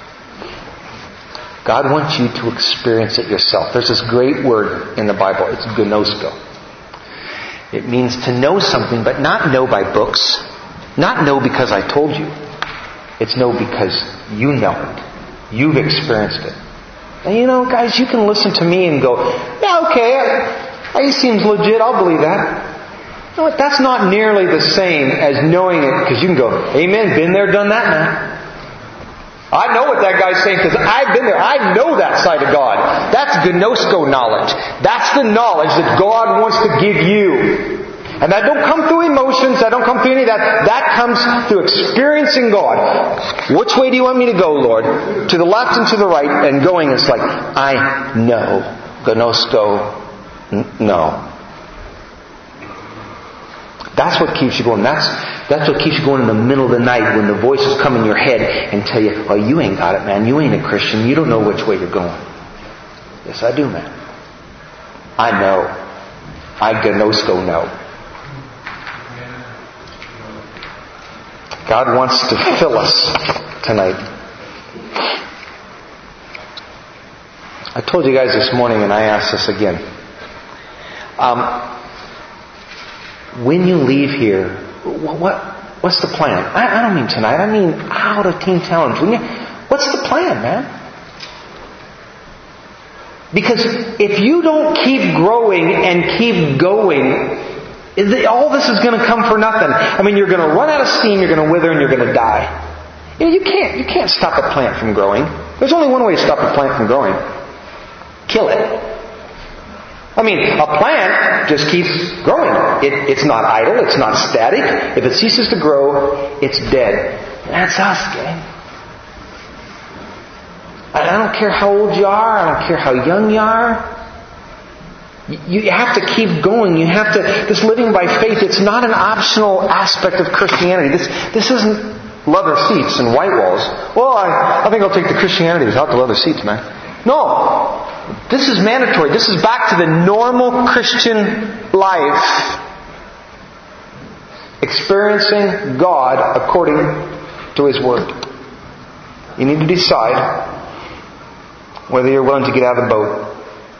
God wants you to experience it yourself. There's this great word in the Bible. It's gnosko. It means to know something, but not know by books. Not know because I told you. It's know because you know it. You've experienced it. And you know, guys, you can listen to me and go, yeah, okay, he seems legit, I'll believe that. You know what? That's not nearly the same as knowing it, because you can go, amen, been there, done that, man. I know what that guy's saying because I've been there. I know that side of God. That's gnosko knowledge. That's the knowledge that God wants to give you. And that don't come through emotions. That don't come through any of that. That comes through experiencing God. Which way do you want me to go, Lord? To the left and to the right. And going is like, I know. Gnosko, no. That's what keeps you going. That's what keeps you going in the middle of the night when the voices come in your head and tell you, oh, you ain't got it, man. You ain't a Christian. You don't know which way you're going. Yes, I do, man. I know. I gnosko know. God wants to fill us tonight. I told you guys this morning, and I asked this again. When you leave here, what's the plan? I don't mean tonight. I mean out of Teen Challenge. What's the plan, man? Because if you don't keep growing and keep going, all this is going to come for nothing. I mean, you're going to run out of steam, you're going to wither, and you're going to die. You can't stop a plant from growing. There's only one way to stop a plant from growing. Kill it. I mean, a plant just keeps growing. It's not idle. It's not static. If it ceases to grow, it's dead. And that's us, gang. I don't care how old you are. I don't care how young you are. You have to keep going. You have to. This living by faith, it's not an optional aspect of Christianity. This isn't leather seats and white walls. Well, I think I'll take the Christianity without the leather seats, man. No. This is mandatory. This is back to the normal Christian life. Experiencing God according to His Word. You need to decide whether you're willing to get out of the boat.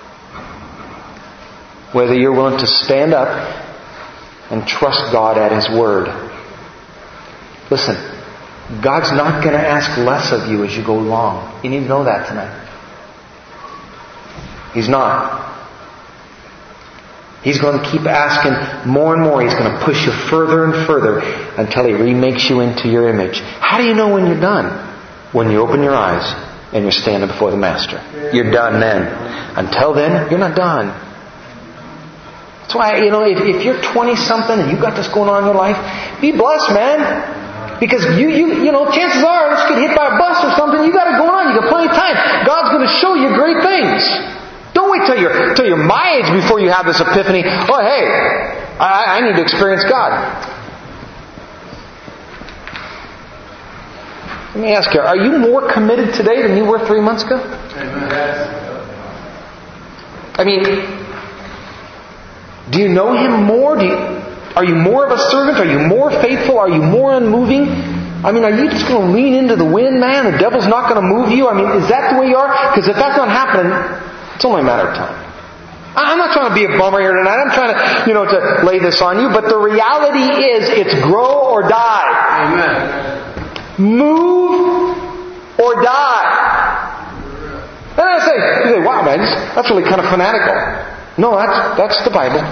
Whether you're willing to stand up and trust God at His Word. Listen, God's not going to ask less of you as you go along. You need to know that tonight. He's not. He's going to keep asking more and more. He's going to push you further and further until He remakes you into your image. How do you know when you're done? When you open your eyes and you're standing before the Master. You're done then. Until then, you're not done. That's why, if you're 20-something and you've got this going on in your life, be blessed, man. Because chances are, let's get hit by a bus or something, you got it going on, you got plenty of time. God's going to show you great things. Don't wait till you're my age before you have this epiphany. Oh, hey, I need to experience God. Let me ask you, are you more committed today than you were 3 months ago? I mean, do you know Him more? Are you more of a servant? Are you more faithful? Are you more unmoving? I mean, are you just going to lean into the wind, man? The devil's not going to move you? I mean, is that the way you are? Because if that's not happening, it's only a matter of time. I'm not trying to be a bummer here tonight. I'm trying to, to lay this on you. But the reality is, it's grow or die.
Amen.
Move or die. And I say, wow, man, that's really kind of fanatical. No, that's the Bible.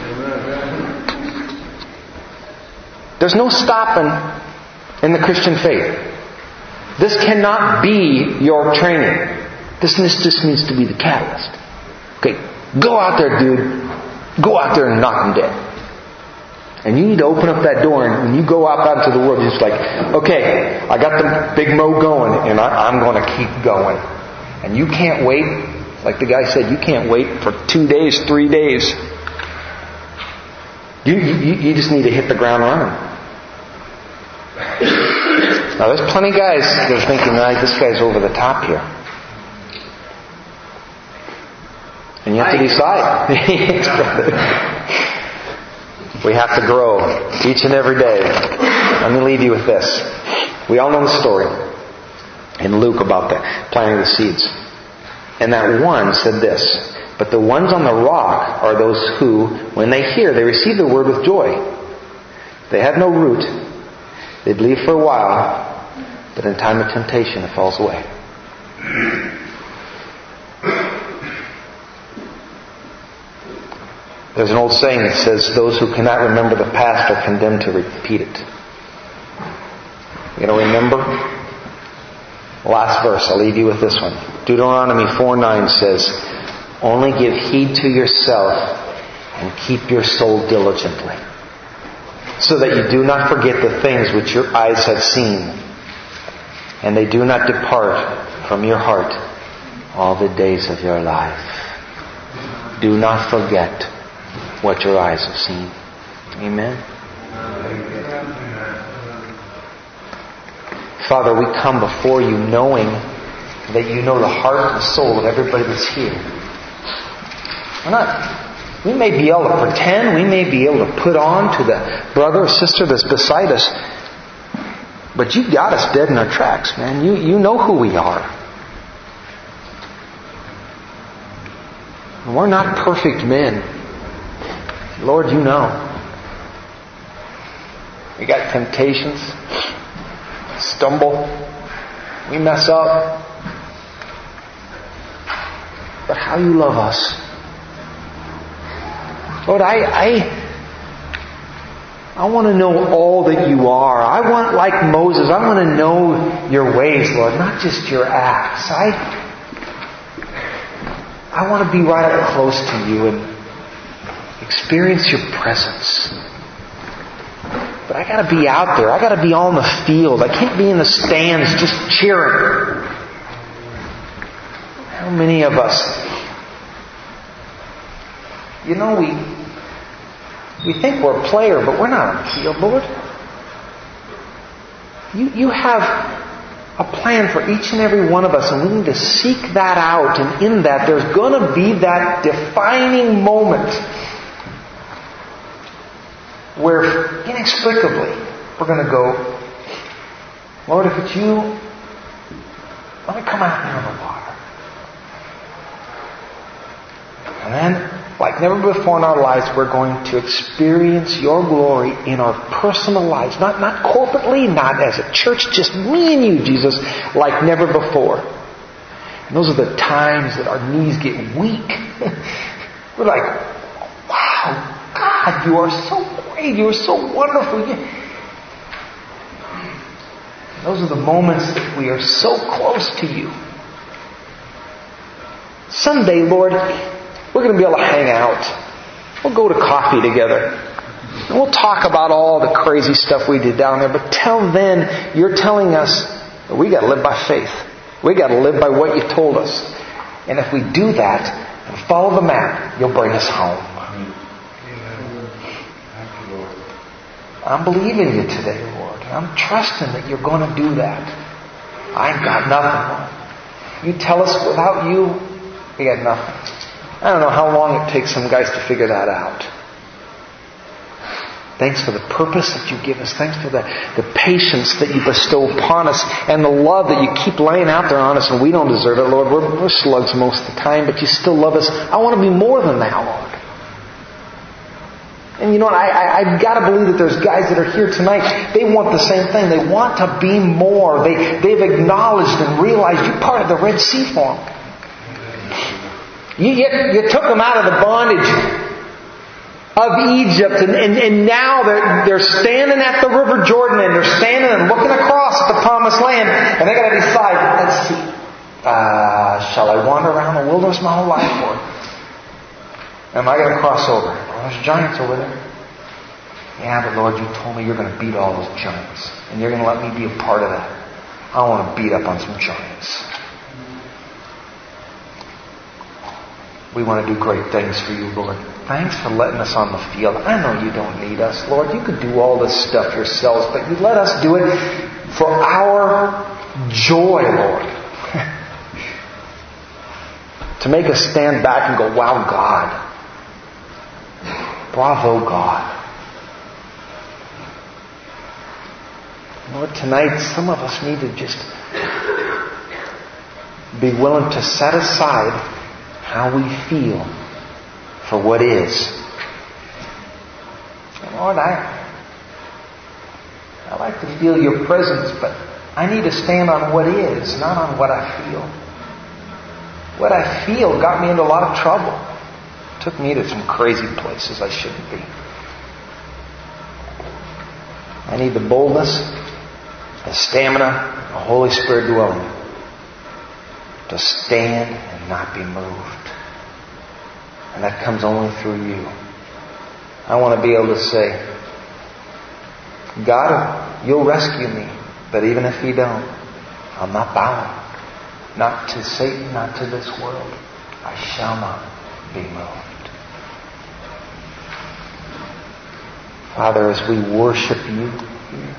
There's no stopping in the Christian faith. This cannot be your training. This just needs to be the catalyst. Okay, go out there, dude. Go out there and knock them dead. And you need to open up that door, and when you go out into the world, you're just like, okay, I got the big mo going, and I'm going to keep going. And you can't wait, like the guy said, you can't wait for 2 days, 3 days. You just need to hit the ground running. Now, there's plenty of guys that are thinking, this guy's over the top here. And you have to decide. We have to grow each and every day. Let me leave you with this. We all know the story in Luke about the planting of the seeds. And that one said this, but the ones on the rock are those who, when they hear, they receive the word with joy. They have no root. They believe for a while, but in time of temptation it falls away. There's an old saying that says, those who cannot remember the past are condemned to repeat it. You going to remember? Last verse, I'll leave you with this one. Deuteronomy 4:9 says, only give heed to yourself and keep your soul diligently, so that you do not forget the things which your eyes have seen, and they do not depart from your heart all the days of your life. Do not forget what your eyes have seen. Amen. Father, we come before you knowing that you know the heart and soul of everybody that's here. We may be able to pretend, we may be able to put on to the brother or sister that's beside us, but you got us dead in our tracks, man. You know who we are. And we're not perfect men. Lord, you know. We got temptations, stumble, we mess up. But how you love us. Lord, I want to know all that you are. I want, like Moses, I want to know your ways, Lord, not just your acts. I want to be right up close to you and experience your presence. But I got to be out there. I got to be on the field. I can't be in the stands just cheering. How many of us, we think we're a player, but we're not on the field, Lord. You have a plan for each and every one of us, and we need to seek that out. And in that, there's going to be that defining moment where inexplicably we're going to go, Lord, if it's you, let me come out here on the water. And then, like like never before in our lives, we're going to experience your glory in our personal lives. Not corporately, not as a church, just me and you, Jesus, like never before. And those are the times that our knees get weak. We're like, wow, God, you are so great. You are so wonderful. Those are the moments that we are so close to you. Someday, Lord, we're going to be able to hang out. We'll go to coffee together. And we'll talk about all the crazy stuff we did down there. But till then, you're telling us that we got to live by faith. We got to live by what you told us. And if we do that and follow the map, you'll bring us home. I'm believing you today, Lord. I'm trusting that you're going to do that. I ain't got nothing, Lord. You tell us without you, we got nothing. I don't know how long it takes some guys to figure that out. Thanks for the purpose that you give us. Thanks for the patience that you bestow upon us and the love that you keep laying out there on us, and we don't deserve it, Lord. We're slugs most of the time, but you still love us. I want to be more than that, Lord. And you know what? I've got to believe that there's guys that are here tonight. They want the same thing. They want to be more. They've acknowledged and realized you're part of the Red Sea for them. You took them out of the bondage of Egypt, and now they're standing at the River Jordan, and they're standing and looking across at the Promised Land, and they got to decide, let's see, shall I wander around the wilderness my whole life, Lord? Am I going to cross over? Well, there's giants over there. Yeah, but Lord, you told me you're going to beat all those giants, and you're going to let me be a part of that. I want to beat up on some giants. We want to do great things for you, Lord. Thanks for letting us on the field. I know you don't need us, Lord. You could do all this stuff yourselves, but you let us do it for our joy, Lord. To make us stand back and go, wow, God. Bravo, God. Lord, tonight some of us need to just be willing to set aside how we feel for what is. And Lord, I like to feel your presence, but I need to stand on what is, not on what I feel. What I feel got me into a lot of trouble. Took me to some crazy places I shouldn't be. I need the boldness, the stamina, the Holy Spirit dwelling to stand and not be moved. And that comes only through you. I want to be able to say, God, you'll rescue me. But even if you don't, I'm not bowing. Not to Satan, not to this world. I shall not be moved. Father, as we worship you here,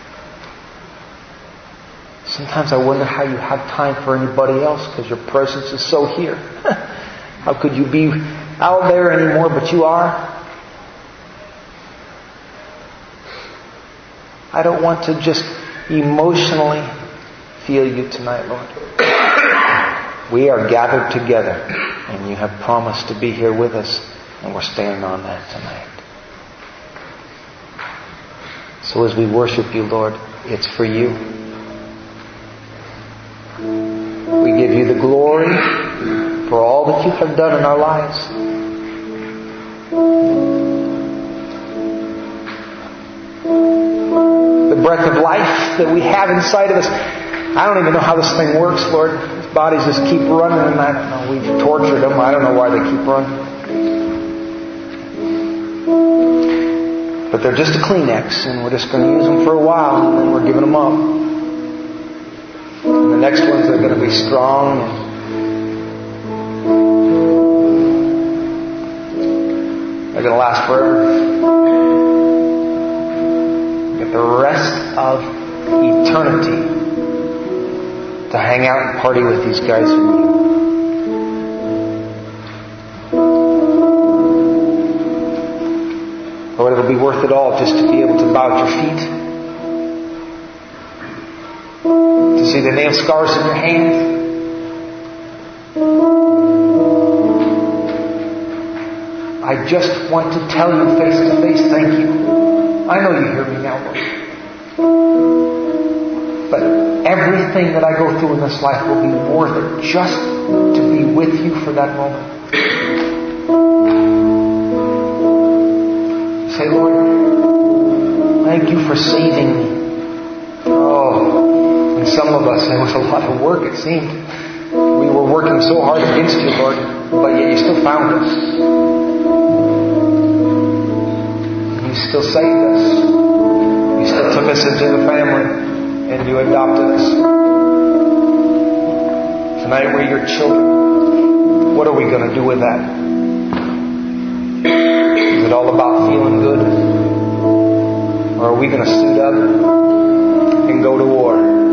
sometimes I wonder how you have time for anybody else, because your presence is so here. How could you be out there anymore, but you are? I don't want to just emotionally feel you tonight, Lord. We are gathered together, and you have promised to be here with us, and we're standing on that tonight. So as we worship you, Lord, it's for you. We give you the glory for all that you have done in our lives. The breath of life that we have inside of us. I don't even know how this thing works, Lord. These bodies just keep running, and I don't know. We've tortured them. I don't know why they keep running. But they're just a Kleenex, and we're just going to use them for a while, and then we're giving them up. And the next ones are going to be strong, and they're going to last forever. Get the rest of eternity to hang out and party with these guys with you. Lord, it'll be worth it all just to be able to bow at your feet, to see the nail scars in your hands, I just want to tell you face to face, thank you. I know you hear me now, Lord. But everything that I go through in this life will be worth it just to be with you for that moment. Say, Lord, thank you for saving me. Oh, and some of us, it was a lot of work, it seemed. We were working so hard against you, Lord, but yet you still found us. You still saved us. You still took us into the family, and you adopted us. Tonight we're your children. What are we going to do with that? Is it all about feeling good? Or are we going to suit up and go to war?